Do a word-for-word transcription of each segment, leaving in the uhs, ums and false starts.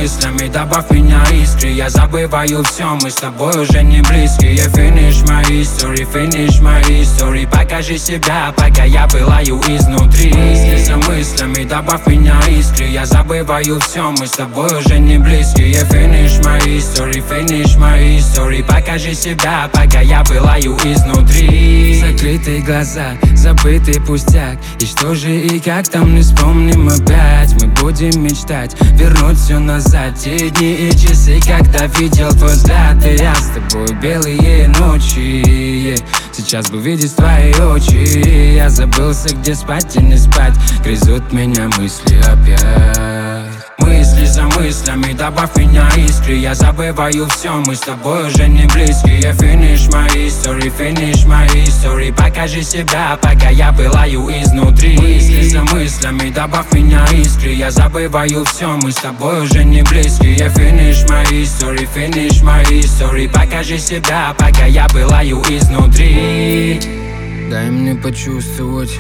мыслями, добавь меня искры. Я забываю все, мы с тобой уже не близкие. Финиш моей истории, финиш моей истории. Покажи себя, пока я пылаю изнутри. Мысли за мыслями, добавь меня искры. Я забываю все, мы с тобой уже не близкие. Финиш моей истории, финиш моей истории. Покажи себя, пока я пылаю изнутри. Закрытые глаза, забытый пустяк. И что же и как там, не вспомним опять. Мы будем мечтать вернуть все назад. Те дни и часы, когда видел твой взгляд. И я с тобой белые ночи. Сейчас бы видеть твои очи. Я забылся, где спать и не спать. Грызут меня мысли опять. Мысли за мыслями, добавь меня искры. Я забываю все, мы с тобой уже не близкие. Финиш моей истории, финиш моей истории. Покажи себя, пока я пылаю изнутри. Мысли за мыслями, добавь меня искры. Я забываю все, мы с тобой уже не близкие. Финиш моей истории, финиш моей истории. Покажи себя, пока я пылаю изнутри. Дай мне почувствовать,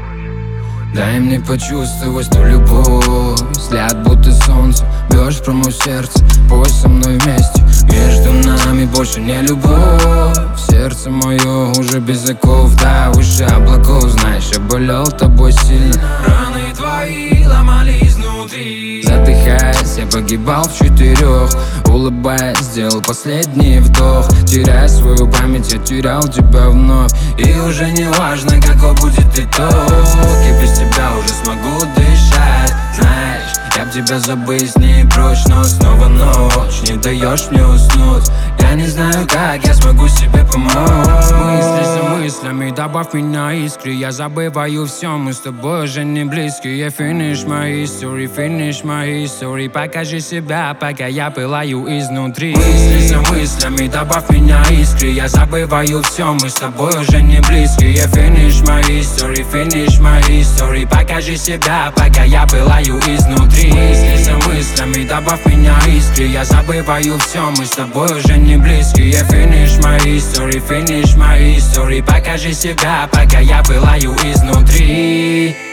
дай мне почувствовать ту любовь. Взгляд будто солнце, бьешь про мое сердце. Пой со мной вместе, между нами больше не любовь. Сердце мое уже без оков, да, выше облаков. Знаешь, я болел тобой сильно. Раны твои ломали изнутри. Задыхаясь, я погибал в четырех. Улыбаясь, сделал последний вдох. Теряя свою память, я терял тебя вновь. И уже не важно, какой будет итог. Я без тебя уже смогу дышать. Знаешь, я б тебя забыть не прочь, но снова ночь. Не даешь мне уснуть. Я не знаю, как я смогу себе помочь. Мысли за мыслями, добавь меня искры. Я забываю все, мы с тобой уже не близкие. Финиш моей истории, финиш моей истории. Покажи себя, пока я пылаю изнутри. Мысли за мыслями, добавь меня искры. Я забываю все, мы с тобой уже не близкие. Финиш моей истории, финиш моей истории. Покажи себя, пока я пылаю изнутри. Мысли за мыслями, добавь меня искры. Я забываю все, мы с тобой уже не близкие. Финиш моей истории, финиш моей истории. Покажи себя, пока я пылаю изнутри.